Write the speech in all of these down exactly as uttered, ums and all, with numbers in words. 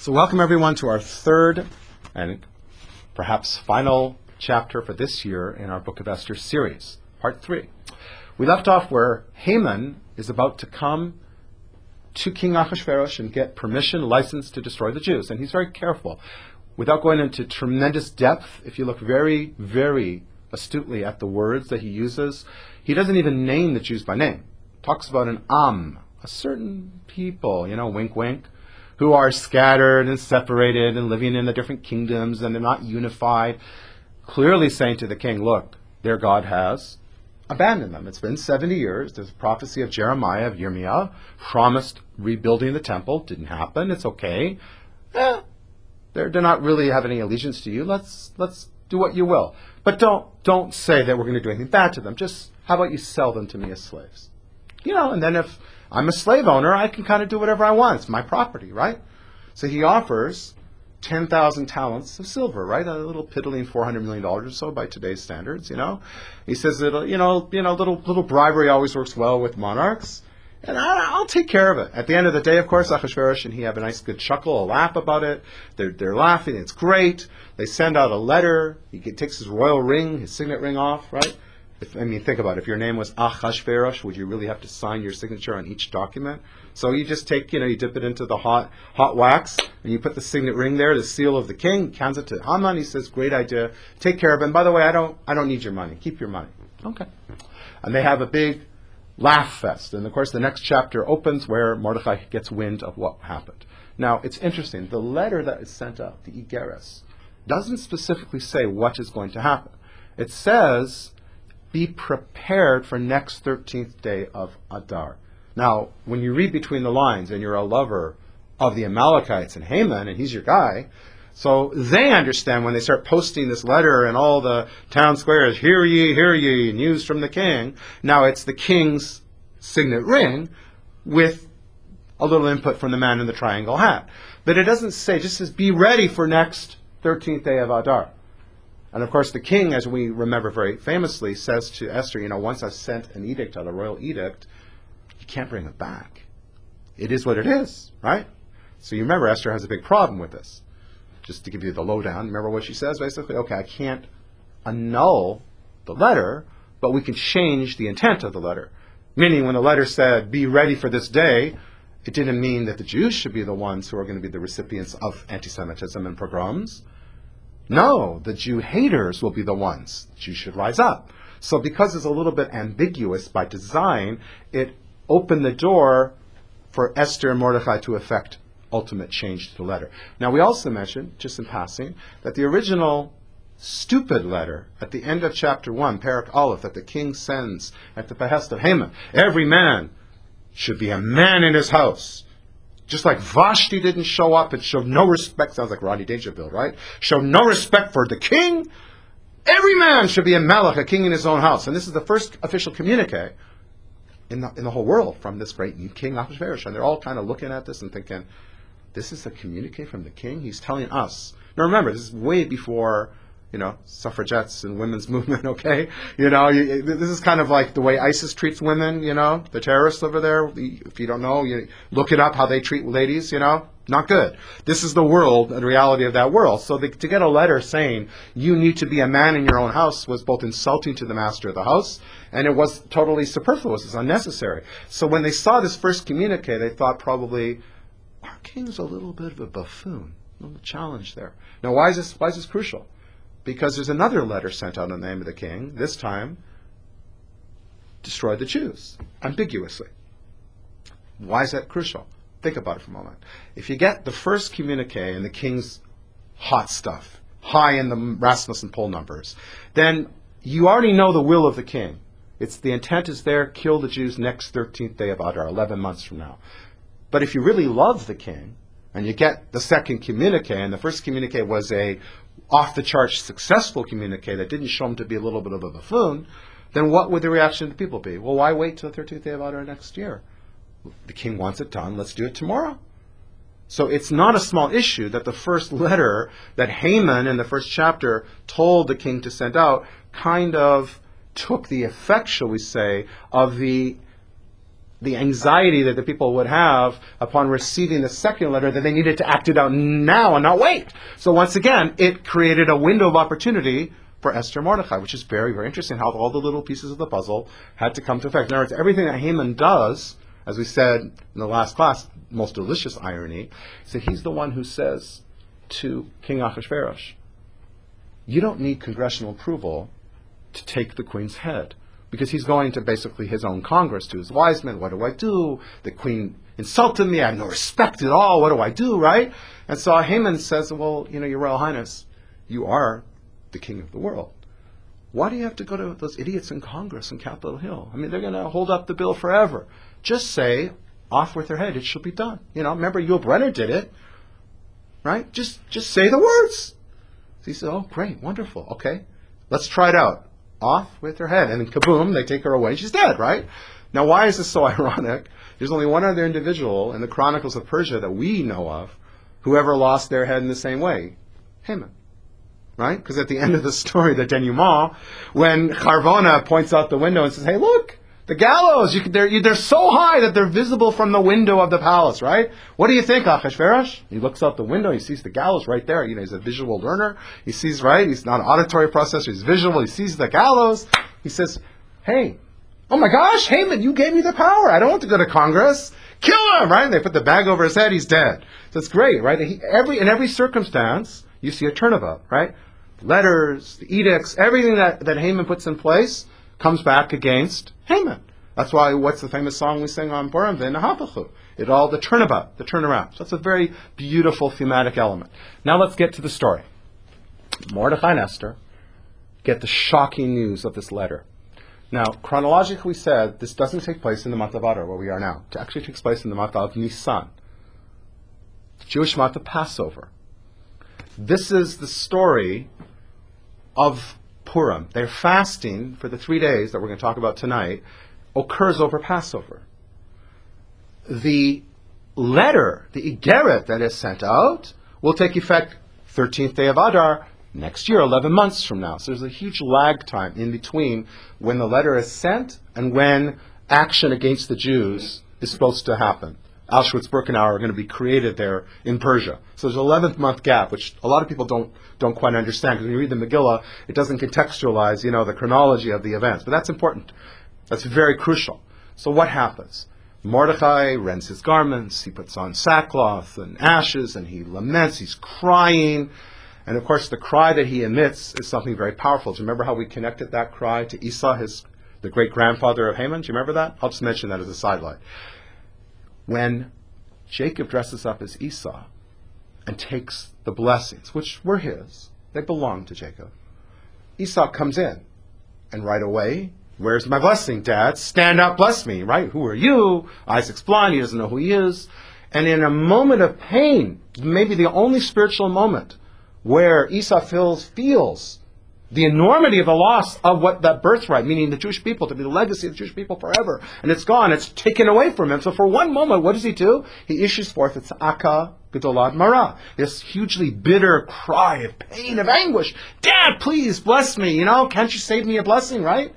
So welcome everyone to our third and perhaps final chapter for this year in our Book of Esther series, part three. We left off where Haman is about to come to King Ahasuerus and get permission, license to destroy the Jews. And he's very careful. Without going into tremendous depth, if you look very, very astutely at the words that he uses, he doesn't even name the Jews by name. Talks about an Am, a certain people, you know, wink, wink, who are scattered and separated and living in the different kingdoms, and they're not unified, clearly saying to the king, look, their God has abandoned them. It's been seventy years. There's a prophecy of Jeremiah, of Yirmiah, promised rebuilding the temple. Didn't happen. It's okay. Eh, they're, they're not really have any allegiance to you. Let's let's do what you will. But don't don't say that we're going to do anything bad to them. Just, how about you sell them to me as slaves? You know, and then if I'm a slave owner, I can kind of do whatever I want. It's my property, right? So he offers ten thousand talents of silver, right? A little piddling four hundred million dollars or so by today's standards, you know. He says that, you know, you know, little little bribery always works well with monarchs, and I, I'll take care of it. At the end of the day, of course, Ahasuerus and he have a nice good chuckle, a laugh about it. They're, they're laughing. It's great. They send out a letter. He get, takes his royal ring, his signet ring off, right? If, I mean, think about it. If your name was Ahasuerus, would you really have to sign your signature on each document? So you just take, you know, you dip it into the hot hot wax, and you put the signet ring there, the seal of the king, hands it to Haman. He says, great idea. Take care of it. And by the way, I don't, I don't need your money. Keep your money. Okay. And they have a big laugh fest. And of course, the next chapter opens where Mordechai gets wind of what happened. Now, it's interesting. The letter that is sent out, the Igeres, doesn't specifically say what is going to happen. It says, be prepared for next thirteenth day of Adar. Now, when you read between the lines and you're a lover of the Amalekites and Haman, and he's your guy, so they understand when they start posting this letter and all the town squares, hear ye, hear ye, news from the king. Now it's the king's signet ring with a little input from the man in the triangle hat. But it doesn't say, it just says, be ready for next thirteenth day of Adar. And of course, the king, as we remember very famously, says to Esther, you know, once I've sent an edict out, a royal edict, you can't bring it back. It is what it is, right? So you remember Esther has a big problem with this. Just to give you the lowdown, remember what she says, basically? Okay, I can't annul the letter, but we can change the intent of the letter. Meaning when the letter said, be ready for this day, it didn't mean that the Jews should be the ones who are going to be the recipients of anti-Semitism and pogroms. No, the Jew haters will be the ones. The Jews should rise up. So because it's a little bit ambiguous by design, it opened the door for Esther and Mordechai to effect ultimate change to the letter. Now we also mentioned, just in passing, that the original stupid letter at the end of chapter one, Perek Aleph, that the king sends at the behest of Haman, every man should be a man in his house. Just like Vashti didn't show up and showed no respect, sounds like Rodney Dangerfield, right? Showed no respect for the king. Every man should be a melech, a king in his own house. And this is the first official communique in the, in the whole world from this great new king, Ahasuerus. And they're all kind of looking at this and thinking, this is a communique from the king? He's telling us. Now remember, this is way before, you know, suffragettes and women's movement, okay? You know, you, this is kind of like the way ISIS treats women, you know, the terrorists over there. If you don't know, you look it up, how they treat ladies, you know, not good. This is the world, the reality of that world. So the, to get a letter saying you need to be a man in your own house was both insulting to the master of the house, and it was totally superfluous. It's unnecessary. So when they saw this first communique, they thought probably, our king's a little bit of a buffoon. A little challenge there. Now, why is this, why is this crucial? Because there's another letter sent out in the name of the king, this time, destroy the Jews, ambiguously. Why is that crucial? Think about it for a moment. If you get the first communique and the king's hot stuff, high in the Rasmussen poll numbers, then you already know the will of the king. It's the intent is there, kill the Jews next thirteenth day of Adar, eleven months from now. But if you really love the king, and you get the second communique, and the first communique was a off-the-charts successful communique that didn't show him to be a little bit of a buffoon, then what would the reaction of the people be? Well, why wait till the thirteenth day of Adar next year? The king wants it done. Let's do it tomorrow. So it's not a small issue that the first letter that Haman in the first chapter told the king to send out kind of took the effect, shall we say, of the the anxiety that the people would have upon receiving the second letter, that they needed to act it out now and not wait. So once again, it created a window of opportunity for Esther and Mordechai, which is very, very interesting, how all the little pieces of the puzzle had to come to effect. In other words, everything that Haman does, as we said in the last class, most delicious irony, is that he's the one who says to King Ahasuerus, you don't need congressional approval to take the queen's head. Because he's going to basically his own Congress, to his wise men, what do I do? The queen insulted me, I have no respect at all, what do I do, right? And so Haman says, well, you know, Your Royal Highness, you are the king of the world. Why do you have to go to those idiots in Congress in Capitol Hill? I mean, they're going to hold up the bill forever. Just say, off with their head, it shall be done. You know, remember Yul Brynner did it, right? Just, just say the words. So he said, oh, great, wonderful, okay, let's try it out. Off with her head. And then kaboom, they take her away. She's dead, right? Now, why is this so ironic? There's only one other individual in the Chronicles of Persia that we know of who ever lost their head in the same way. Haman. Right? Because at the end of the story, the denouement, when Charvona points out the window and says, hey, look, the gallows, you can, they're, they're so high that they're visible from the window of the palace, right? What do you think, Ahasuerus? He looks out the window, he sees the gallows right there. You know, he's a visual learner. He sees, right? He's not an auditory processor, he's visual. He sees the gallows. He says, hey, oh my gosh, Haman, you gave me the power. I don't want to go to Congress. Kill him, right? And they put the bag over his head, he's dead. So it's great, right? He, every, in every circumstance, you see a turnabout, right? Letters, the edicts, everything that, that Haman puts in place comes back against Haman. That's why, what's the famous song we sing on Purim? V'nahapachu. It all, the turnabout, the turnaround. So that's a very beautiful thematic element. Now let's get to the story. Mordechai and Esther get the shocking news of this letter. Now, chronologically we said this doesn't take place in the month of Adar, where we are now. It actually takes place in the month of Nisan, the Jewish month of Passover. This is the story of Purim. They're fasting for the three days that we're going to talk about tonight, occurs over Passover. The letter, the Igeret that is sent out, will take effect thirteenth day of Adar next year, eleven months from now. So there's a huge lag time in between when the letter is sent and when action against the Jews is supposed to happen. Auschwitz-Birkenau are going to be created there in Persia. So there's an eleventh month gap, which a lot of people don't don't quite understand. Because when you read the Megillah, it doesn't contextualize, you know, the chronology of the events. But that's important. That's very crucial. So what happens? Mordechai rends his garments. He puts on sackcloth and ashes, and he laments. He's crying. And of course, the cry that he emits is something very powerful. Do you remember how we connected that cry to Esau, his the great-grandfather of Haman? Do you remember that? I'll just mention that as a sidelight. When Jacob dresses up as Esau and takes the blessings, which were his, they belonged to Jacob, Esau comes in, and right away, where's my blessing, Dad? Stand up, bless me, right? Who are you? Isaac's blind, he doesn't know who he is. And in a moment of pain, maybe the only spiritual moment where Esau feels, feels the enormity of the loss of what that birthright, meaning the Jewish people, to be the legacy of the Jewish people forever. And it's gone. It's taken away from him. So for one moment, what does he do? He issues forth, it's Aka Gedolad Mara, this hugely bitter cry of pain, of anguish. Dad, please bless me. You know, can't you save me a blessing, right?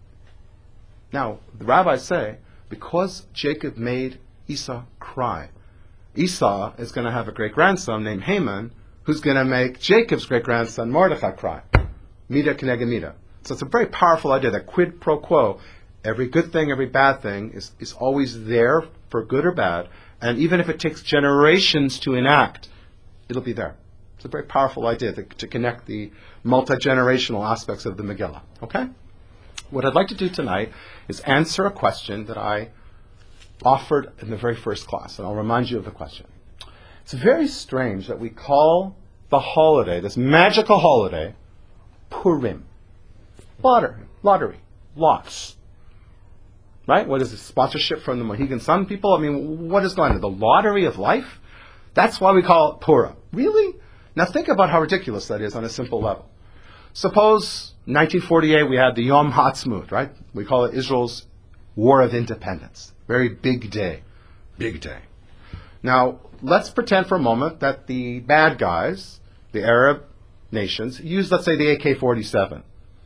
Now, the rabbis say, because Jacob made Esau cry, Esau is going to have a great-grandson named Haman, who's going to make Jacob's great-grandson Mordechai cry. Mida keneged mida. So it's a very powerful idea, that quid pro quo. Every good thing, every bad thing is, is always there for good or bad. And even if it takes generations to enact, it'll be there. It's a very powerful idea to, to connect the multi-generational aspects of the Megillah. Okay? What I'd like to do tonight is answer a question that I offered in the very first class. And I'll remind you of the question. It's very strange that we call the holiday, this magical holiday, Purim. Lottery. Lottery. Lots. Right? What is this? Sponsorship from the Mohegan Sun people? I mean, what is going on? The lottery of life? That's why we call it Purim. Really? Now think about how ridiculous that is on a simple level. Suppose nineteen forty-eight we had the Yom Ha'atzmaut, right? We call it Israel's War of Independence. Very big day. Big day. Now, let's pretend for a moment that the bad guys, the Arab nations, use, let's say, the A K forty-seven.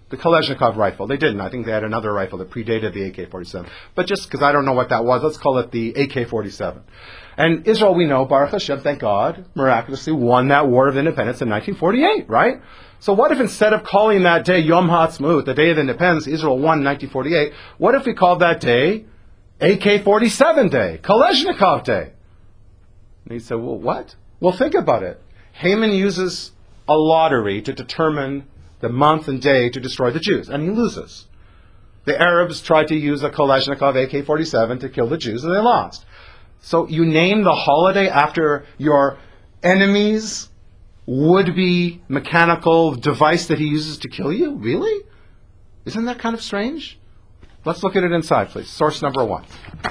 the Kalashnikov rifle. They didn't. I think they had another rifle that predated the A K forty-seven. But just because I don't know what that was, let's call it the A K forty-seven. And Israel, we know, Baruch Hashem, thank God, miraculously won that war of independence in nineteen forty-eight, right? So what if instead of calling that day Yom HaAtzmaut, the Day of Independence, Israel won in nineteen forty-eight, what if we called that day A K forty-seven Day, Kalashnikov Day? And he said, well, what? Well, think about it. Haman uses a lottery to determine the month and day to destroy the Jews, and he loses. The Arabs tried to use a Kalashnikov A K forty-seven to kill the Jews, and they lost. So you name the holiday after your enemy's would-be mechanical device that he uses to kill you? Really? Isn't that kind of strange? Let's look at it inside, please. Source number one.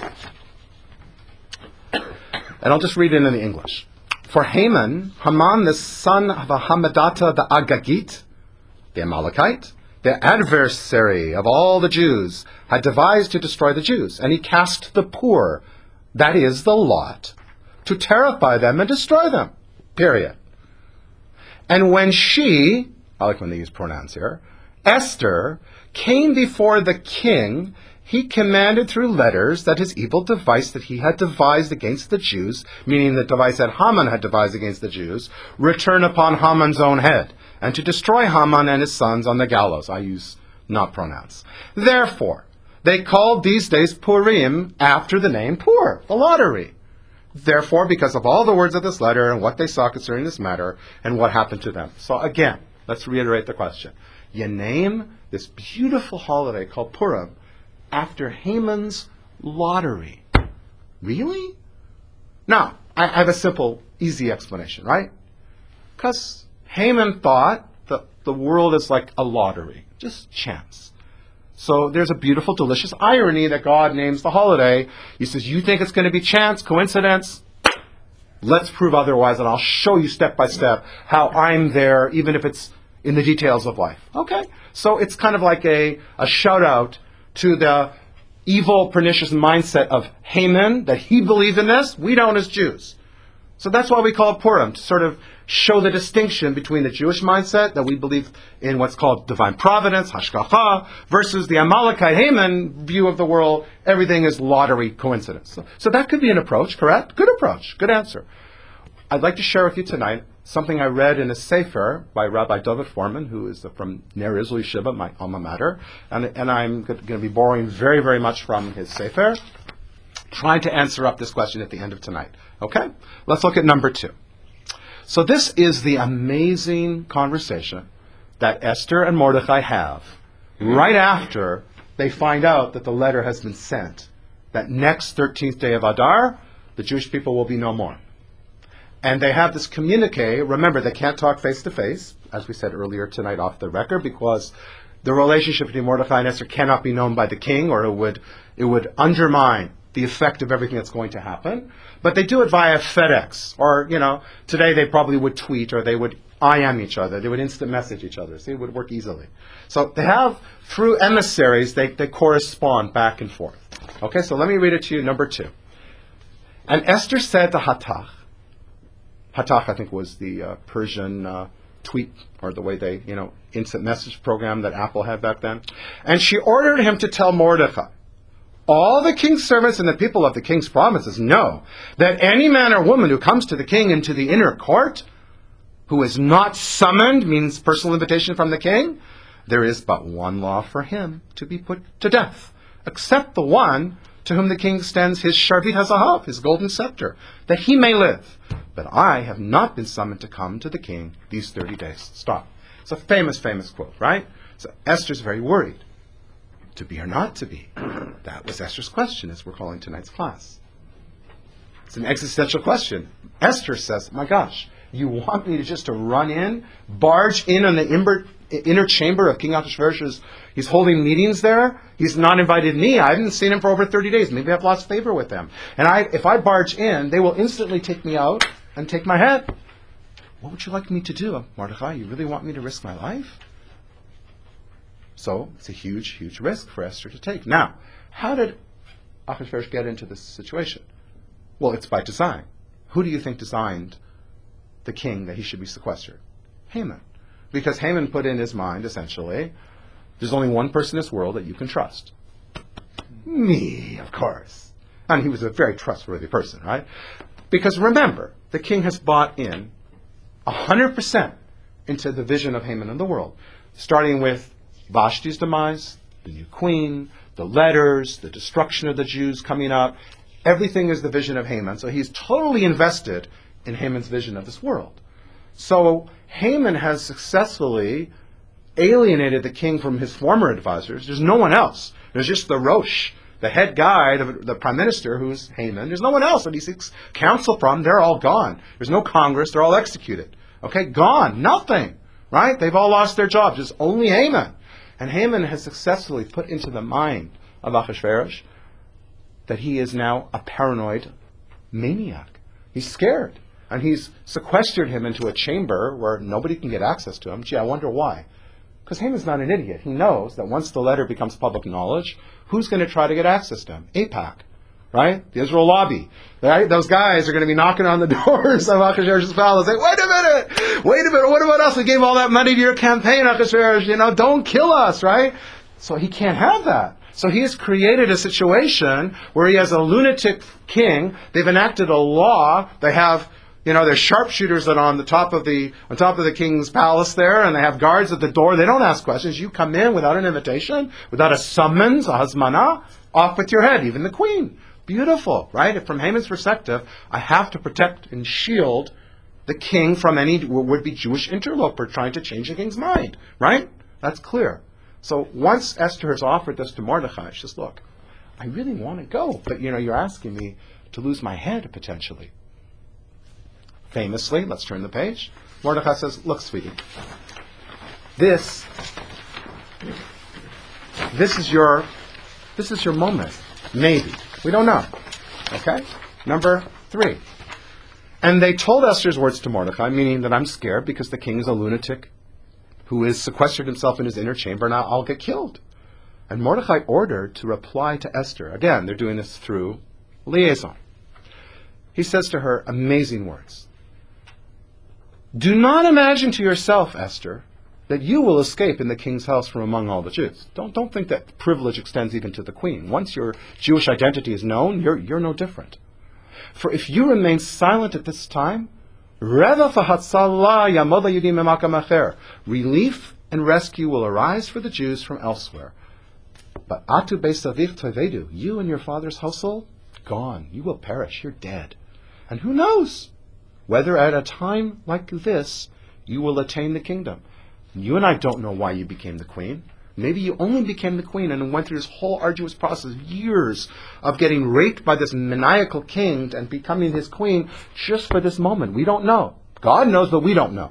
And I'll just read it in the English. For Haman, Haman, the son of Hammedatha the Agagite, the Amalekite, the adversary of all the Jews, had devised to destroy the Jews. And he cast the poor, that is, the lot, to terrify them and destroy them. Period. And when she, I like when they use pronouns here, Esther, came before the king, he commanded through letters that his evil device that he had devised against the Jews, meaning the device that Haman had devised against the Jews, return upon Haman's own head, and to destroy Haman and his sons on the gallows. I use not pronouns. Therefore, they called these days Purim after the name Pur, the lottery. Therefore, because of all the words of this letter and what they saw concerning this matter and what happened to them. So again, let's reiterate the question. You name this beautiful holiday called Purim after Haman's lottery. Really? Now, I have a simple, easy explanation, right? Because Haman thought that the world is like a lottery, just chance. So there's a beautiful, delicious irony that God names the holiday. He says, you think it's going to be chance, coincidence? Let's prove otherwise, and I'll show you step by step how I'm there, even if it's in the details of life. Okay? So it's kind of like a, a shout-out to the evil, pernicious mindset of Haman, that he believed in this. We don't as Jews. So that's why we call it Purim, to sort of show the distinction between the Jewish mindset, that we believe in what's called divine providence, hashgacha, versus the Amalekite Haman view of the world, everything is lottery, coincidence. So, so that could be an approach, correct? Good approach, good answer. I'd like to share with you tonight something I read in a sefer by Rabbi David Foreman, who is from Ner Israel Yeshiva, my alma mater, and, and I'm going to be borrowing very, very much from his sefer, trying to answer up this question at the end of tonight. Okay? Let's look at number two. So this is the amazing conversation that Esther and Mordechai have right after they find out that the letter has been sent, that next thirteenth day of Adar, the Jewish people will be no more. And they have this communique. Remember, they can't talk face-to-face, as we said earlier tonight off the record, because the relationship between Mordechai and Esther cannot be known by the king, or it would it would undermine the effect of everything that's going to happen. But they do it via FedEx, or, you know, today they probably would tweet, or they would I M each other. They would instant message each other. See, it would work easily. So they have, through emissaries, they, they correspond back and forth. Okay, so let me read it to you, number two. And Esther said to Hathach, Hathach, I think, was the uh, Persian uh, tweet, or the way they, you know, instant message program that Apple had back then. And she ordered him to tell Mordechai, all the king's servants and the people of the king's provinces know that any man or woman who comes to the king into the inner court, who is not summoned, means personal invitation from the king, there is but one law for him, to be put to death, except the one to whom the king extends his sharvit hazahav, his golden scepter, that he may live. But I have not been summoned to come to the king these thirty days. Stop. It's a famous, famous quote, right? So Esther's very worried. To be or not to be? That was Esther's question, as we're calling tonight's class. It's an existential question. Esther says, my gosh, you want me to just to run in, barge in on the inner, inner chamber of King Ahasuerus? He's holding meetings there. He's not invited me. I haven't seen him for over thirty days. Maybe I've lost favor with him. And I, if I barge in, they will instantly take me out and take my head. What would you like me to do, Mordechai? You really want me to risk my life? So it's a huge, huge risk for Esther to take. Now, how did Ahasuerus get into this situation? Well, it's by design. Who do you think designed the king that he should be sequestered? Haman. Because Haman put in his mind, essentially, There's only one person in this world that you can trust. Me, of course. And he was a very trustworthy person, right? Because remember, the king has bought in one hundred percent into the vision of Haman in the world, starting with Vashti's demise, the new queen, the letters, the destruction of the Jews coming up. Everything is the vision of Haman. So he's totally invested in Haman's vision of this world. So Haman has successfully alienated the king from his former advisors. There's no one else. There's just the Rosh, the head guy, the, the prime minister, who's Haman. There's no one else that he seeks counsel from. They're all gone. There's no Congress. They're all executed. Okay, gone. Nothing. Right? They've all lost their jobs. There's only Haman. And Haman has successfully put into the mind of Ahasuerus that he is now a paranoid maniac. He's scared. And he's sequestered him into a chamber where nobody can get access to him. Gee, I wonder why. Because Haman's not an idiot. He knows that once the letter becomes public knowledge, who's going to try to get access to him? AIPAC, right? The Israel lobby. Right? Those guys are going to be knocking on the doors of Ahasuerus' palace saying, wait a minute! Wait a minute! What about us? We gave all that money to your campaign, Ahasuerus. You know, don't kill us, right? So he can't have that. So he has created a situation where he has a lunatic king. They've enacted a law. They have... You know, there's sharpshooters that are on the top of the on top of the king's palace there, and they have guards at the door. They don't ask questions. You come in without an invitation, without a summons, a hazmana, off with your head, even the queen. Beautiful, right? From Haman's perspective, I have to protect and shield the king from any would-be Jewish interloper trying to change the king's mind, right? That's clear. So once Esther has offered this to Mordechai, she says, look, I really want to go, but, you know, you're asking me to lose my head potentially. Famously, let's turn the page. Mordechai says, look, sweetie, this, this is your, this is your moment. Maybe. We don't know. Okay? Number three. And they told Esther's words to Mordechai, meaning that I'm scared because the king is a lunatic who has sequestered himself in his inner chamber and I'll, I'll get killed. And Mordechai ordered to reply to Esther. Again, they're doing this through liaison. He says to her amazing words. Do not imagine to yourself, Esther, that you will escape in the king's house from among all the Jews. Don't, don't think that privilege extends even to the queen. Once your Jewish identity is known, you're, you're no different. For if you remain silent at this time, relief and rescue will arise for the Jews from elsewhere. But atu beisavich tovedu, you and your father's household, gone. You will perish. You're dead. And who knows whether at a time like this you will attain the kingdom. You and I don't know why you became the queen. Maybe you only became the queen and went through this whole arduous process, years of getting raped by this maniacal king and becoming his queen just for this moment. We don't know. God knows, but we don't know.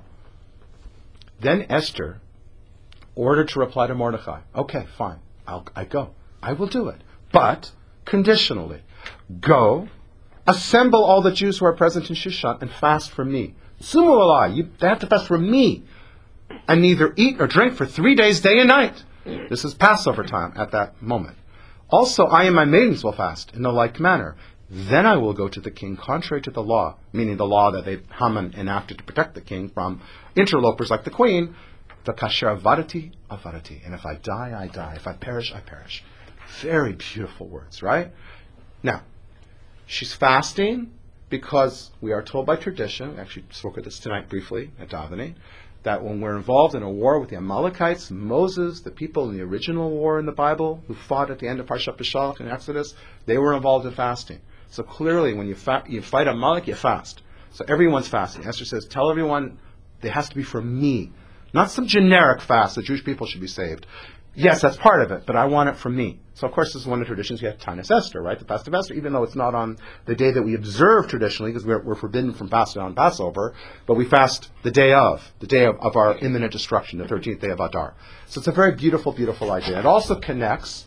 Then Esther ordered to reply to Mordechai, okay, fine, I'll, I go. I will do it. But, conditionally, go, assemble all the Jews who are present in Shushan and fast for me. Sumu alai, you they have to fast for me. And neither eat or drink for three days, day and night. This is Passover time at that moment. Also, I and my maidens will fast in the like manner. Then I will go to the king contrary to the law, meaning the law that they Haman enacted to protect the king from interlopers like the queen. The kasher avadati, avadati. And if I die, I die. If I perish, I perish. Very beautiful words, right? Now, she's fasting because we are told by tradition, we actually spoke of this tonight briefly at davening, that when we're involved in a war with the Amalekites, Moses, the people in the original war in the Bible who fought at the end of Parshat Beshalach in Exodus, they were involved in fasting. So clearly when you, fa- you fight Amalek, you fast. So everyone's fasting. Esther says, tell everyone it has to be for me. Not some generic fast that Jewish people should be saved. Yes, that's part of it, but I want it from me. So, of course, this is one of the traditions. We have Tanis Esther, right? The fast of Esther, even though it's not on the day that we observe traditionally, because we're, we're forbidden from fasting on Passover, but we fast the day of, the day of, of our imminent destruction, the thirteenth day of Adar. So it's a very beautiful, beautiful idea. It also connects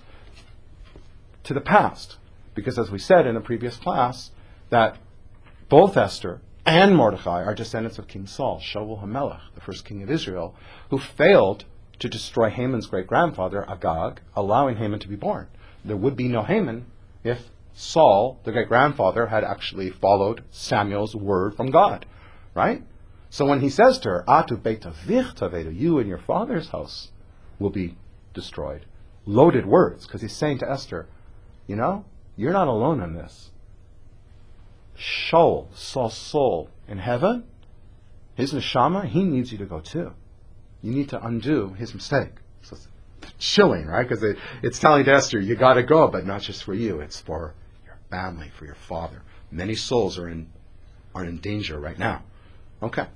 to the past, because as we said in a previous class, that both Esther and Mordechai are descendants of King Saul, Shaul HaMelech, the first king of Israel, who failed to destroy Haman's great-grandfather, Agag, allowing Haman to be born. There would be no Haman if Saul, the great-grandfather, had actually followed Samuel's word from God, right? So when he says to her, Atu beit avich tavedu, you and your father's house will be destroyed. Loaded words, because he's saying to Esther, you know, you're not alone in this. Shaul, Saul's soul in heaven, his neshama, he needs you to go too. You need to undo his mistake. So it's chilling, right? Because it, it's telling to Esther, you got to go, but not just for you. It's for your family, for your father. Many souls are in are in danger right now. Okay.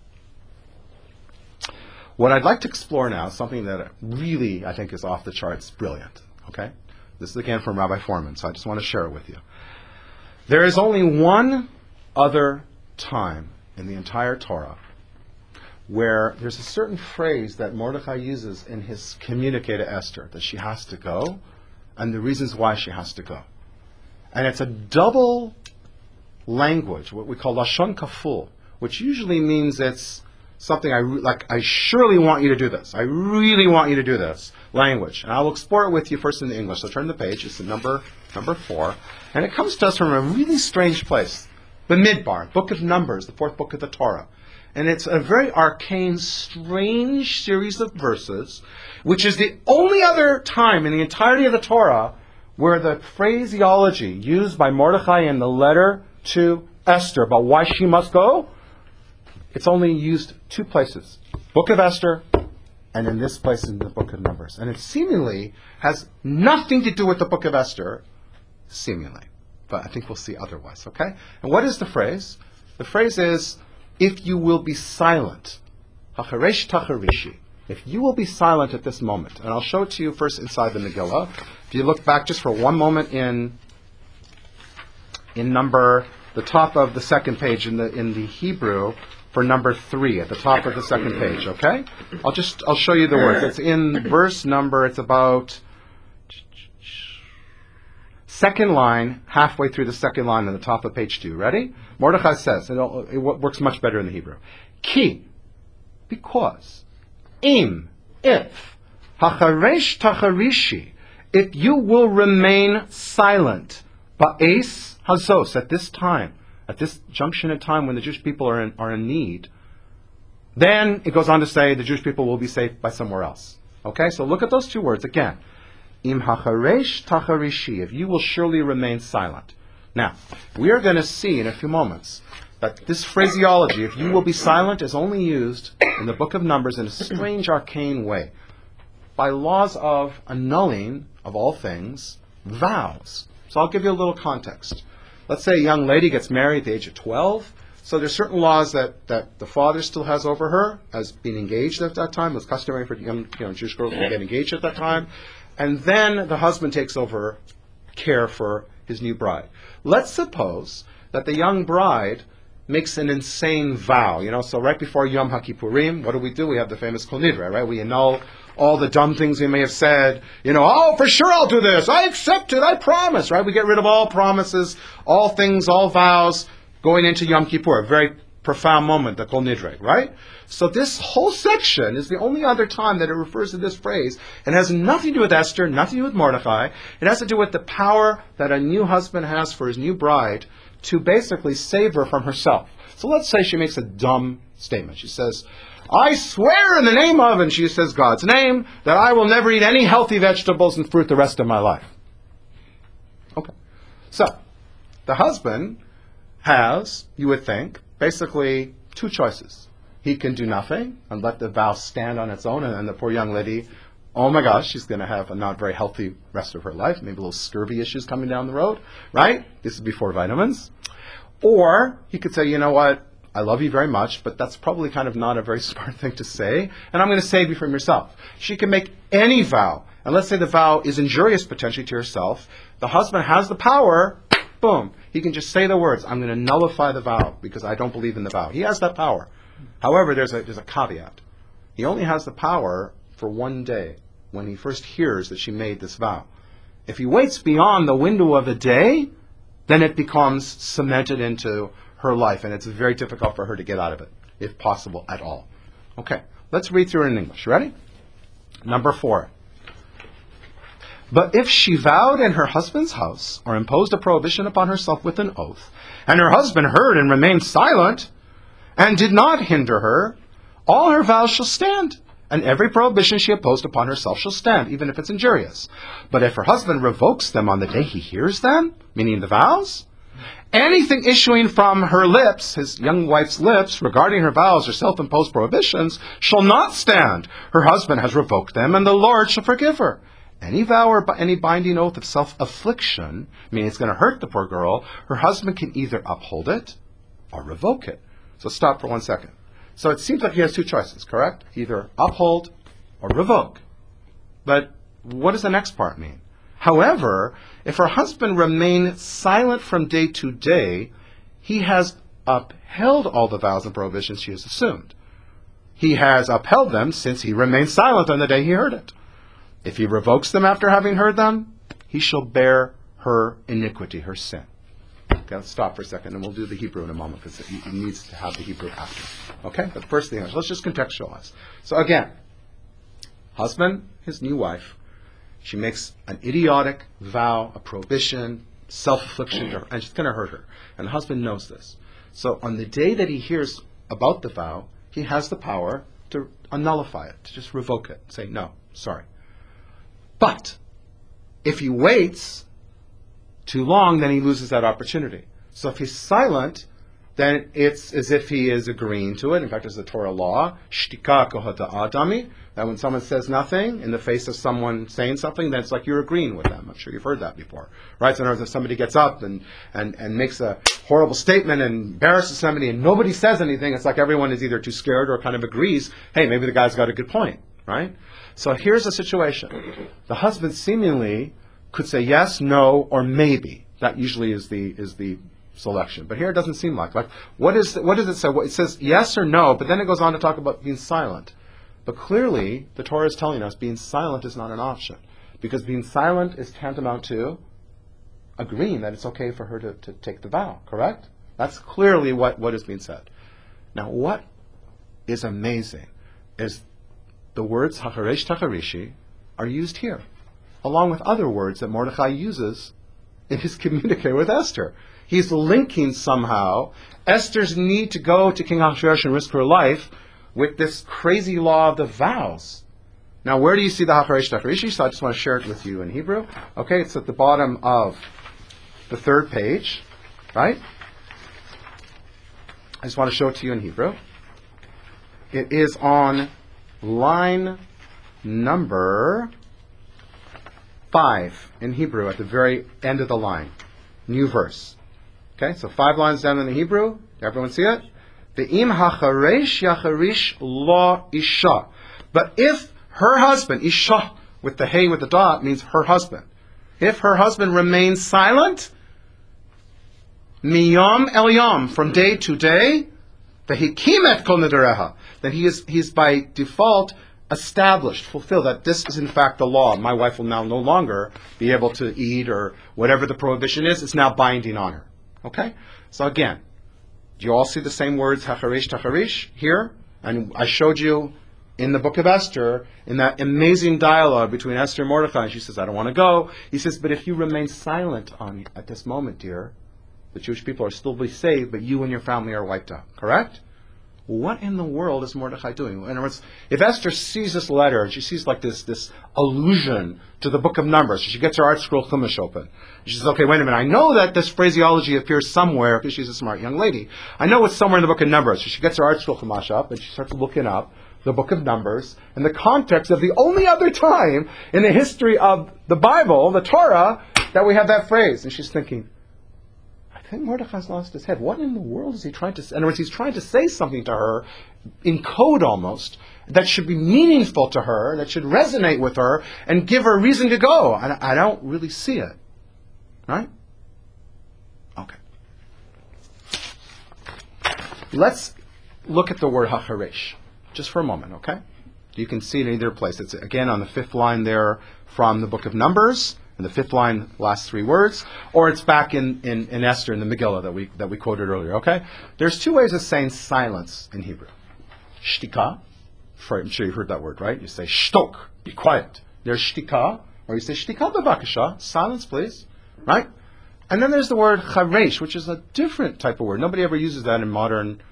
What I'd like to explore now is something that really, I think, is off the charts brilliant. Okay? This is again from Rabbi Foreman, so I just want to share it with you. There is only one other time in the entire Torah where there's a certain phrase that Mordechai uses in his communique to Esther, that she has to go, and the reasons why she has to go. And it's a double language, what we call lashon kaful, which usually means it's something I re- like. I surely want you to do this. I really want you to do this. Language, and I will explore it with you first in the English. So turn the page. It's the number number four, and it comes to us from a really strange place, the Midbar, Book of Numbers, the fourth book of the Torah, and it's a very arcane, strange series of verses, which is the only other time in the entirety of the Torah where the phraseology used by Mordechai in the letter to Esther about why she must go, it's only used two places. Book of Esther and in this place in the Book of Numbers. And it seemingly has nothing to do with the Book of Esther, seemingly. But I think we'll see otherwise, okay? And what is the phrase? The phrase is, if you will be silent. Hacharesh tacharishi. If you will be silent at this moment. And I'll show it to you first inside the Megillah. If you look back just for one moment in in number, the top of the second page in the in the Hebrew for number three at the top of the second page, okay? I'll just I'll show you the words. It's in verse number, it's about second line, halfway through the second line on the top of page two. Ready? Mordechai says, it, it works much better in the Hebrew. Ki, because, im, if, hacharesh tacharishi, if you will remain silent, ba'es hazos, at this time, at this junction of time when the Jewish people are in, are in need, then it goes on to say the Jewish people will be saved by somewhere else. Okay, so look at those two words again. Im hacharesh tacharishi, if you will surely remain silent. Now, we are going to see in a few moments that this phraseology, if you will be silent, is only used in the Book of Numbers in a strange arcane way. By laws of annulling, of all things, vows. So I'll give you a little context. Let's say a young lady gets married at the age of twelve. So there's certain laws that, that the father still has over her as being engaged at that time. It was customary for young you know, Jewish girls to get engaged at that time. And then the husband takes over care for his new bride. Let's suppose that the young bride makes an insane vow. You know, so right before Yom HaKippurim, what do we do? We have the famous Kol Nidre, right? We annul all the dumb things we may have said. You know, oh, for sure I'll do this. I accept it. I promise, right? We get rid of all promises, all things, all vows going into Yom Kippur. A very profound moment, the Kol Nidre, right? So this whole section is the only other time that it refers to this phrase, and has nothing to do with Esther, nothing to do with Mordechai. It has to do with the power that a new husband has for his new bride to basically save her from herself. So let's say she makes a dumb statement. She says, I swear in the name of, and she says God's name, that I will never eat any healthy vegetables and fruit the rest of my life. Okay. So, the husband has, you would think, basically two choices. He can do nothing and let the vow stand on its own, and then the poor young lady, oh my gosh, she's going to have a not very healthy rest of her life, maybe little scurvy issues coming down the road, right? This is before vitamins. Or he could say, you know what, I love you very much, but that's probably kind of not a very smart thing to say, and I'm going to save you from yourself. She can make any vow, and let's say the vow is injurious potentially to herself. The husband has the power, boom, he can just say the words, I'm going to nullify the vow because I don't believe in the vow. He has that power. However, there's a, there's a caveat. He only has the power for one day when he first hears that she made this vow. If he waits beyond the window of a day, then it becomes cemented into her life, and it's very difficult for her to get out of it, if possible at all. Okay, let's read through it in English. Ready? Number four. But if she vowed in her husband's house, or imposed a prohibition upon herself with an oath, and her husband heard and remained silent, and did not hinder her, all her vows shall stand, and every prohibition she imposed upon herself shall stand, even if it's injurious. But if her husband revokes them on the day he hears them, meaning the vows, anything issuing from her lips, his young wife's lips, regarding her vows or self-imposed prohibitions, shall not stand. Her husband has revoked them, and the Lord shall forgive her. Any vow or any binding oath of self-affliction, meaning it's going to hurt the poor girl, her husband can either uphold it or revoke it. So stop for one second. So it seems like he has two choices, correct? Either uphold or revoke. But what does the next part mean? However, if her husband remains silent from day to day, he has upheld all the vows and prohibitions she has assumed. He has upheld them since he remained silent on the day he heard it. If he revokes them after having heard them, he shall bear her iniquity, her sin. Okay, let's stop for a second, and we'll do the Hebrew in a moment, because he needs to have the Hebrew after. Okay, but first thing, let's just contextualize. So again, husband, his new wife, she makes an idiotic vow, a prohibition, self-affliction, and she's going to hurt her. And the husband knows this. So on the day that he hears about the vow, he has the power to nullify it, to just revoke it, say, no, sorry. But if he waits too long, then he loses that opportunity. So if he's silent, then it's as if he is agreeing to it. In fact, there's the Torah law, shtika kohata adami, that when someone says nothing in the face of someone saying something, then it's like you're agreeing with them. I'm sure you've heard that before, right? So in other words, if somebody gets up and, and, and makes a horrible statement and embarrasses somebody and nobody says anything, it's like everyone is either too scared or kind of agrees, hey, maybe the guy's got a good point, right? So here's the situation. The husband seemingly could say yes, no, or maybe. That usually is the is the selection. But here it doesn't seem like. Like, what is what does it say? Well, it says yes or no, but then it goes on to talk about being silent. But clearly, the Torah is telling us being silent is not an option. Because being silent is tantamount to agreeing that it's okay for her to, to take the vow, correct? That's clearly what, what is being said. Now, what is amazing is the words hacharesh tacharishi are used here, along with other words that Mordechai uses in his communique with Esther. He's linking somehow Esther's need to go to King Ahasuerus and risk her life with this crazy law of the vows. Now, where do you see the hacharesh tacharishi? So I just want to share it with you in Hebrew. Okay, it's at the bottom of the third page, right? I just want to show it to you in Hebrew. It is on line number five in Hebrew at the very end of the line. New verse. Okay, so five lines down in the Hebrew. Everyone see it? Ve'im hacharesh yacharish lo isha. But if her husband, isha, with the hey with the dot, means her husband. If her husband remains silent, miyom el yom, from day to day, vehikimet kol nedereha, then he is he's by default established, fulfilled, that this is in fact the law. My wife will now no longer be able to eat or whatever the prohibition is. It's now binding on her. Okay? So again, do you all see the same words, hacharesh tacharish, here? And I showed you in the book of Esther, in that amazing dialogue between Esther and Mordechai, and she says, I don't want to go. He says, but if you remain silent on at this moment, dear, the Jewish people are still be saved, but you and your family are wiped out. Correct? What in the world is Mordechai doing? In other words, if Esther sees this letter, and she sees like this this allusion to the book of Numbers, she gets her art scroll Chumash open. She says, okay, wait a minute, I know that this phraseology appears somewhere, because she's a smart young lady. I know it's somewhere in the book of Numbers. So she gets her art scroll Chumash up, and she starts looking up the book of Numbers, in the context of the only other time in the history of the Bible, the Torah, that we have that phrase. And she's thinking, I think Mordechai's lost his head. What in the world is he trying to say? In other words, he's trying to say something to her, in code almost, that should be meaningful to her, that should resonate with her, and give her reason to go. And I don't really see it. Right? Okay. Let's look at the word hacharesh, just for a moment, okay? You can see it in either place. It's, again, on the fifth line there from the book of Numbers, and the fifth line, last three words, or it's back in, in, in Esther, in the Megillah that we that we quoted earlier, okay? There's two ways of saying silence in Hebrew. Shtika, I'm sure you've heard that word, right? You say shtok, be quiet. There's shtika, or you say shtika bevakasha, silence please, right? And then there's the word charesh, which is a different type of word. Nobody ever uses that in modern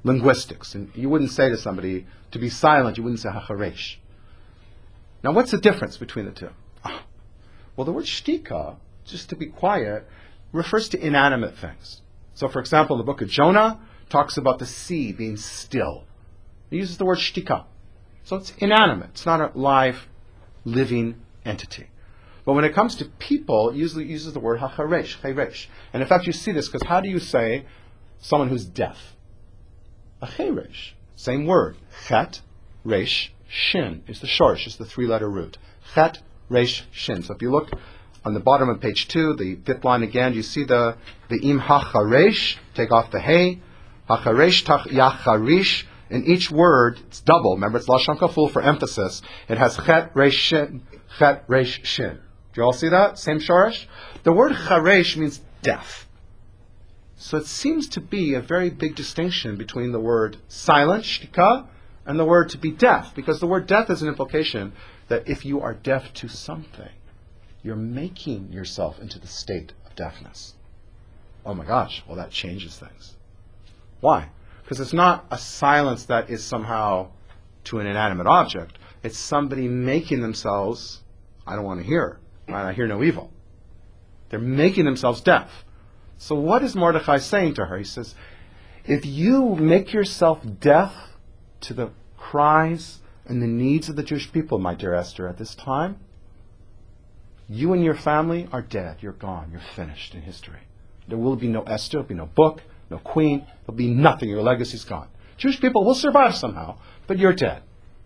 linguistics. And you wouldn't say to somebody, to be silent, you wouldn't say hacharesh. Now, what's the difference between the two? Oh. Well, the word shtika, just to be quiet, refers to inanimate things. So, for example, the book of Jonah talks about the sea being still. It uses the word shtika. So it's inanimate. It's not a live, living entity. But when it comes to people, it usually uses the word hacharesh, cheresh. And in fact, you see this, because how do you say someone who's deaf? A cheresh. Same word. Chet, resh, shin is the shorish, is the three-letter root. Chet, resh, shin. So if you look on the bottom of page two, the fifth line again, you see the the im hacharesh, take off the hey, hacharesh tach yacharish. In each word, it's double. Remember, it's lashon kaful for emphasis. It has chet, resh, shin, chet, resh, shin. Do you all see that? Same shorish? The word charesh means deaf. So it seems to be a very big distinction between the word silent, shtika, and the word to be deaf. Because the word deaf is an implication that if you are deaf to something, you're making yourself into the state of deafness. Oh my gosh, well that changes things. Why? Because it's not a silence that is somehow to an inanimate object. It's somebody making themselves, I don't want to hear, right? I hear no evil. They're making themselves deaf. So what is Mordechai saying to her? He says, if you make yourself deaf to the cries and the needs of the Jewish people, my dear Esther, at this time, you and your family are dead. You're gone. You're finished in history. There will be no Esther, there'll be no book, no queen, there'll be nothing. Your legacy's gone. Jewish people will survive somehow, but you're dead.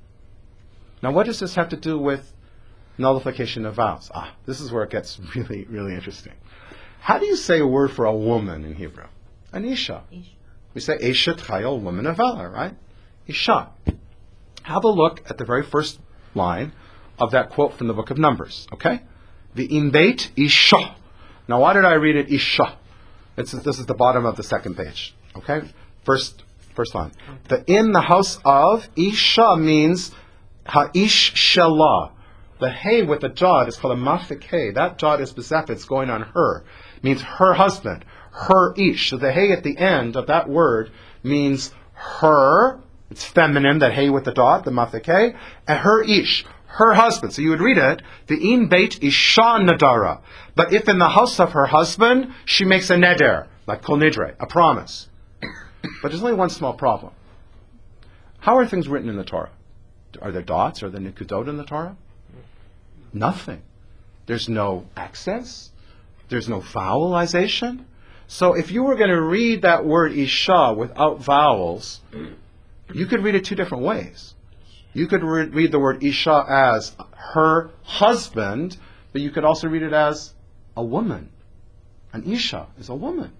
Now what does this have to do with nullification of vows? Ah, this is where it gets really, really interesting. How do you say a word for a woman in Hebrew? An isha. Isha. We say eshet chayil, woman of valor, right? Isha. Have a look at the very first line of that quote from the book of Numbers, okay? The imbeit isha. Now why did I read it isha? It's, this is the bottom of the second page, okay? First, first line. The in the house of isha means ha'ish shelah. The hey with the dot is called a mafik hey. That dot is bezef, it's going on her. It means her husband, her ish. So the hey at the end of that word means her. It's feminine, that hey with the dot, the mafik hey, and her ish, her husband. So you would read it, the in beit isha nadara. But if in the house of her husband, she makes a neder, like kol nidre, a promise. But there's only one small problem. How are things written in the Torah? Are there dots? Are there nikudot in the Torah? Nothing. There's no accents. There's no vowelization. So if you were going to read that word isha without vowels, you could read it two different ways. You could re- read the word isha as her husband, but you could also read it as a woman. An isha is a woman.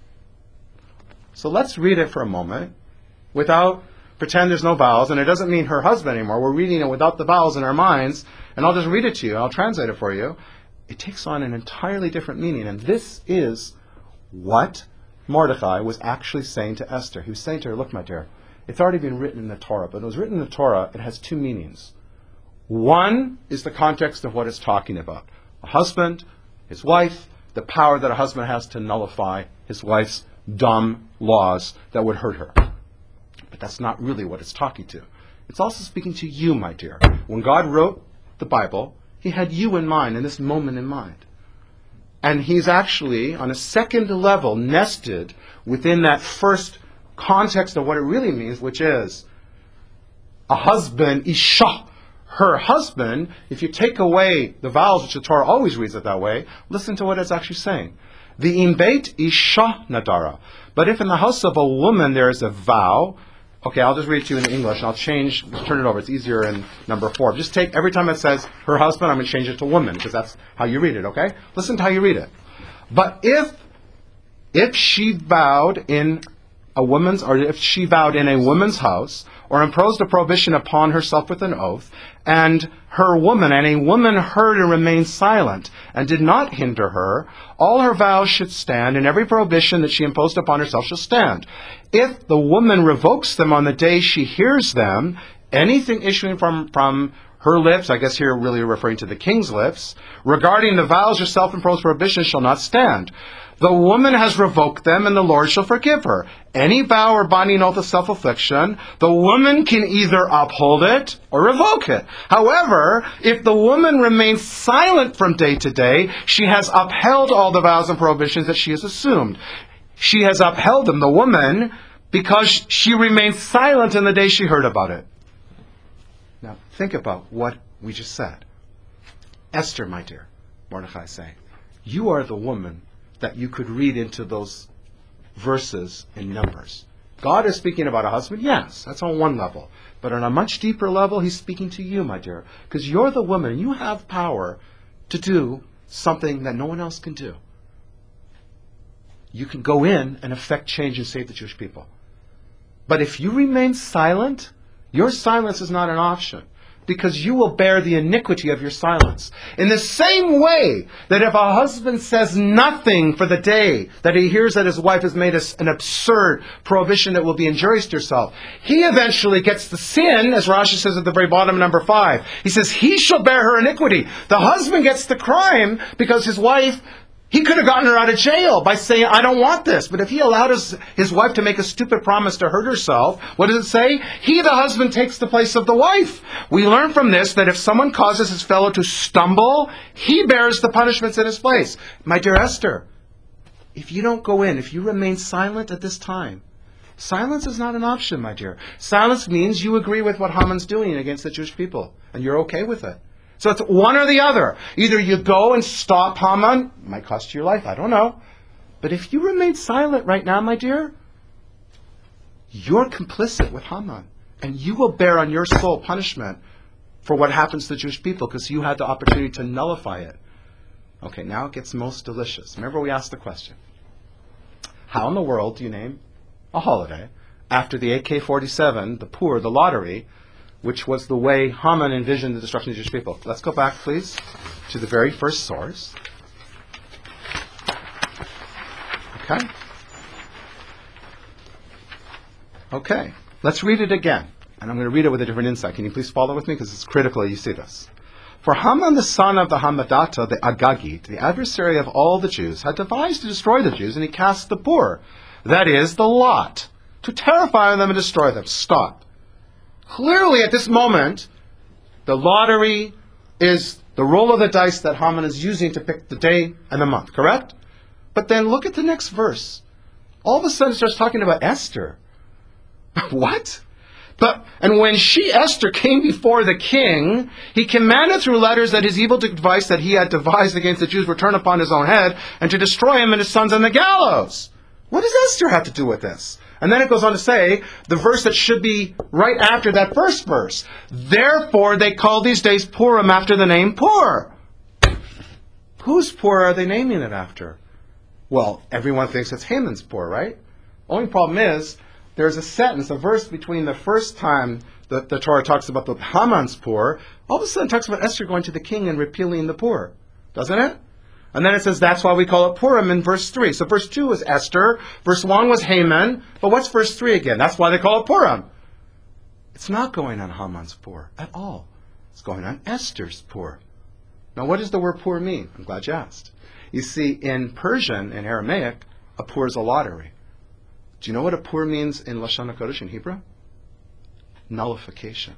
So let's read it for a moment without, pretend there's no vowels, and it doesn't mean her husband anymore. We're reading it without the vowels in our minds, and I'll just read it to you. I'll translate it for you. It takes on an entirely different meaning, and this is what Mordechai was actually saying to Esther. He was saying to her, look, my dear, it's already been written in the Torah, but it was written in the Torah, it has two meanings. One is the context of what it's talking about. A husband, his wife, the power that a husband has to nullify his wife's dumb laws that would hurt her. But that's not really what it's talking to. It's also speaking to you, my dear. When God wrote the Bible, He had you in mind, and this moment in mind. And He's actually, on a second level, nested within that first context of what it really means, which is a husband, isha, her husband. If you take away the vowels, which the Torah always reads it that way, listen to what it's actually saying. The imbeit isha nadara. But if in the house of a woman there is a vow, okay, I'll just read it to you in English, and I'll change, turn it over. It's easier in number four. Just take, every time it says her husband, I'm going to change it to woman, because that's how you read it, okay? Listen to how you read it. But if, if she vowed in a woman's, or if she vowed in a woman's house, or imposed a prohibition upon herself with an oath, and her woman, and a woman heard and remained silent, and did not hinder her, all her vows should stand, and every prohibition that she imposed upon herself shall stand. If the woman revokes them on the day she hears them, anything issuing from, from her lips, I guess here really referring to the king's lips, regarding the vows or self-imposed prohibitions shall not stand. The woman has revoked them, and the Lord shall forgive her. Any vow or binding oath of self-affliction, the woman can either uphold it or revoke it. However, if the woman remains silent from day to day, she has upheld all the vows and prohibitions that she has assumed. She has upheld them, the woman, because she remained silent in the day she heard about it. Now, think about what we just said. Esther, my dear, Mordechai is saying, you are the woman that you could read into those verses in Numbers. God is speaking about a husband, yes, that's on one level. But on a much deeper level, he's speaking to you, my dear, because you're the woman. You have power to do something that no one else can do. You can go in and affect change and save the Jewish people. But if you remain silent, your silence is not an option, because you will bear the iniquity of your silence. In the same way that if a husband says nothing for the day that he hears that his wife has made an absurd prohibition that will be injurious to herself, he eventually gets the sin, as Rashi says at the very bottom, number five. He says, he shall bear her iniquity. The husband gets the crime because his wife, he could have gotten her out of jail by saying, I don't want this. But if he allowed his, his wife to make a stupid promise to hurt herself, what does it say? He, the husband, takes the place of the wife. We learn from this that if someone causes his fellow to stumble, he bears the punishments in his place. My dear Esther, if you don't go in, if you remain silent at this time, silence is not an option, my dear. Silence means you agree with what Haman's doing against the Jewish people, and you're okay with it. So it's one or the other. Either you go and stop Haman, it might cost you your life, I don't know. But if you remain silent right now, my dear, you're complicit with Haman. And you will bear on your soul punishment for what happens to the Jewish people, because you had the opportunity to nullify it. Okay, now it gets most delicious. Remember we asked the question, how in the world do you name a holiday after the A K forty-seven, the poor, the lottery, which was the way Haman envisioned the destruction of the Jewish people? Let's go back, please, to the very first source. Okay? Okay. Let's read it again. And I'm going to read it with a different insight. Can you please follow with me? Because it's critical that you see this. For Haman, the son of the Hammedatha, the Agagite, the adversary of all the Jews, had devised to destroy the Jews, and he cast the poor, that is, the lot, to terrify them and destroy them. Stop. Clearly, at this moment, the lottery is the roll of the dice that Haman is using to pick the day and the month, correct? But then look at the next verse. All of a sudden it starts talking about Esther. What? But, and when she, Esther, came before the king, he commanded through letters that his evil device that he had devised against the Jews return upon his own head, and to destroy him and his sons on the gallows. What does Esther have to do with this? And then it goes on to say, the verse that should be right after that first verse. Therefore they call these days Purim after the name Pur. Whose Pur are they naming it after? Well, everyone thinks it's Haman's Pur, right? Only problem is, there's a sentence, a verse between the first time that the Torah talks about the Haman's Pur, all of a sudden it talks about Esther going to the king and repealing the Pur. Doesn't it? And then it says that's why we call it Purim in verse three. So verse two was Esther, verse one was Haman, but what's verse three again? That's why they call it Purim. It's not going on Haman's Pur at all. It's going on Esther's Pur. Now what does the word Pur mean? I'm glad you asked. You see, in Persian, in Aramaic, a Pur is a lottery. Do you know what a Pur means in Lashon HaKodesh in Hebrew? Nullification.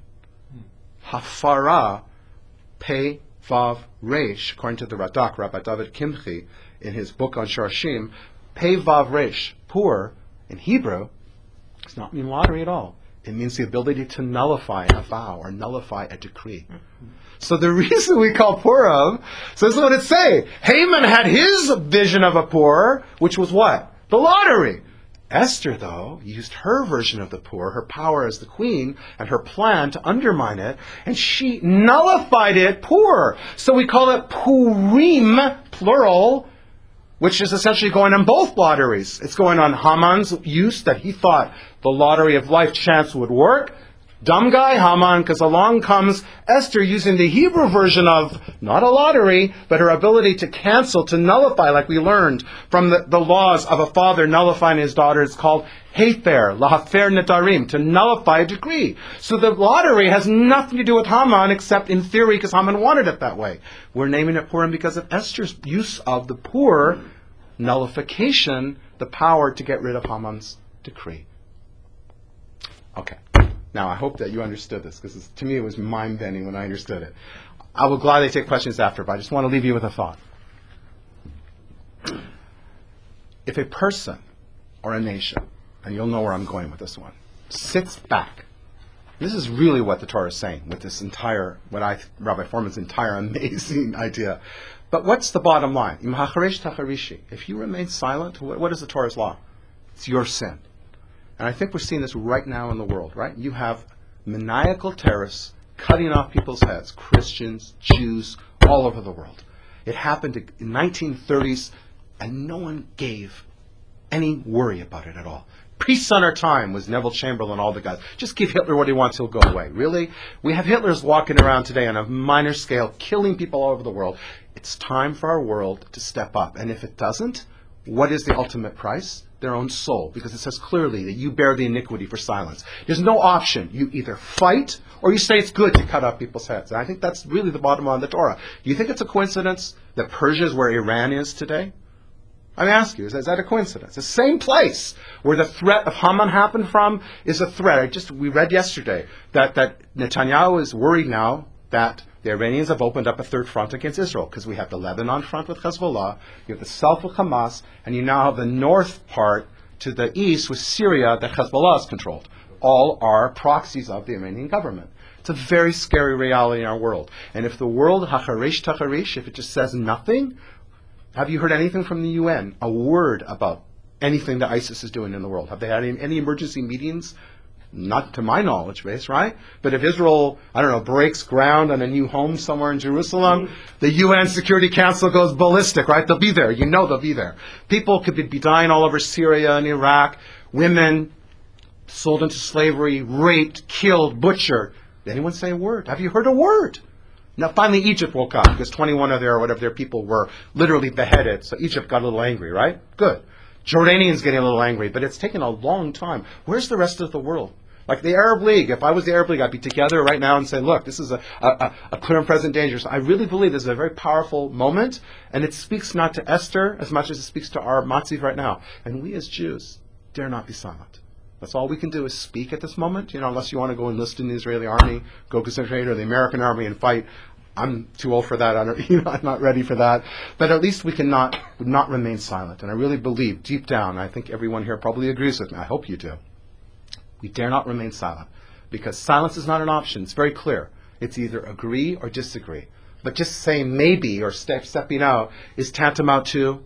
Hafara, pei, Vav Resh, according to the Radak, Rabbi David Kimchi, in his book on Shorashim, Pei Vav Resh, Pur, in Hebrew, does not mean lottery at all. It means the ability to nullify a vow or nullify a decree. Mm-hmm. So the reason we call Purim, so this is what it say. Haman had his vision of a Pur, which was what? The lottery. Esther, though, used her version of the Pur, her power as the queen, and her plan to undermine it, and she nullified it Pur. So we call it Purim, plural, which is essentially going on both lotteries. It's going on Haman's use that he thought the lottery of life chance would work, Dumb guy, Haman, because along comes Esther using the Hebrew version of, not a lottery, but her ability to cancel, to nullify, like we learned from the, the laws of a father nullifying his daughter. It's called Hefer, Lahafer Netarim, to nullify a decree. So the lottery has nothing to do with Haman, except in theory, because Haman wanted it that way. We're naming it Purim because of Esther's use of the Pur nullification, the power to get rid of Haman's decree. Okay. Now, I hope that you understood this, because to me it was mind-bending when I understood it. I will gladly take questions after, but I just want to leave you with a thought. If a person or a nation, and you'll know where I'm going with this one, sits back, this is really what the Torah is saying with this entire, what I, Rabbi Foreman's entire amazing idea. But what's the bottom line? Im hacharesh tacharishi. If you remain silent, what is the Torah's law? It's your sin. And I think we're seeing this right now in the world, right? You have maniacal terrorists cutting off people's heads, Christians, Jews, all over the world. It happened in the nineteen thirties, and no one gave any worry about it at all. Peace on our time was Neville Chamberlain, all the guys. Just give Hitler what he wants, he'll go away. Really? We have Hitlers walking around today on a minor scale, killing people all over the world. It's time for our world to step up. And if it doesn't, what is the ultimate price? Their own soul, because it says clearly that you bear the iniquity for silence. There's no option. You either fight or you say it's good to cut off people's heads. And I think that's really the bottom line of the Torah. Do you think it's a coincidence that Persia is where Iran is today? I ask you, is that, is that a coincidence? The same place where the threat of Haman happened from is a threat. I just we read yesterday that, that Netanyahu is worried now that the Iranians have opened up a third front against Israel, because we have the Lebanon front with Hezbollah, you have the south with Hamas, and you now have the north part to the east with Syria that Hezbollah has controlled. All are proxies of the Iranian government. It's a very scary reality in our world. And if the world, hacharish tacharish, if it just says nothing, have you heard anything from the U N, a word about anything that ISIS is doing in the world? Have they had any, any emergency meetings? Not to my knowledge base, right? But if Israel, I don't know, breaks ground on a new home somewhere in Jerusalem, the U N Security Council goes ballistic, right? They'll be there. You know they'll be there. People could be dying all over Syria and Iraq. Women sold into slavery, raped, killed, butchered. Did anyone say a word? Have you heard a word? Now, finally, Egypt woke up, because twenty-one of their, or whatever their people were literally beheaded. So Egypt got a little angry, right? Good. Jordanians getting a little angry, but it's taken a long time. Where's the rest of the world? Like the Arab League. If I was the Arab League, I'd be together right now and say, look, this is a, a, a clear and present danger. So I really believe this is a very powerful moment, and it speaks not to Esther as much as it speaks to our Matziv right now. And we as Jews dare not be silent. That's all we can do is speak at this moment. You know, unless you want to go enlist in the Israeli army, go concentrate, or the American army and fight. I'm too old for that. I don't, you know, I'm not ready for that. But at least we can not, not remain silent. And I really believe, deep down, I think everyone here probably agrees with me. I hope you do. We dare not remain silent, because silence is not an option. It's very clear. It's either agree or disagree. But just saying maybe or step, stepping out is tantamount to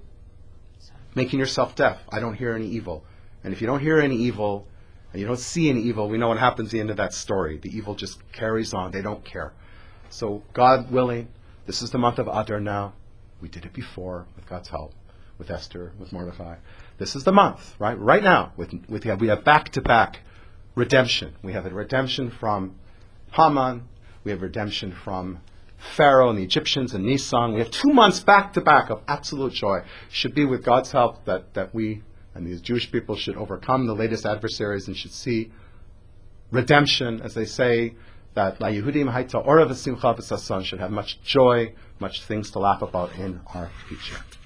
making yourself deaf. I don't hear any evil. And if you don't hear any evil, and you don't see any evil, we know what happens at the end of that story. The evil just carries on. They don't care. So, God willing, this is the month of Adar now. We did it before with God's help, with Esther, with Mordechai. This is the month, right? Right now, with, with we have back-to-back redemption. We have a redemption from Haman. We have redemption from Pharaoh and the Egyptians and Nisan. We have two months back-to-back of absolute joy. Should be with God's help that, that we and these Jewish people should overcome the latest adversaries and should see redemption, as they say, that La Yehudim Haita Ora V'Simcha V'Sasan should have much joy, much things to laugh about in our future.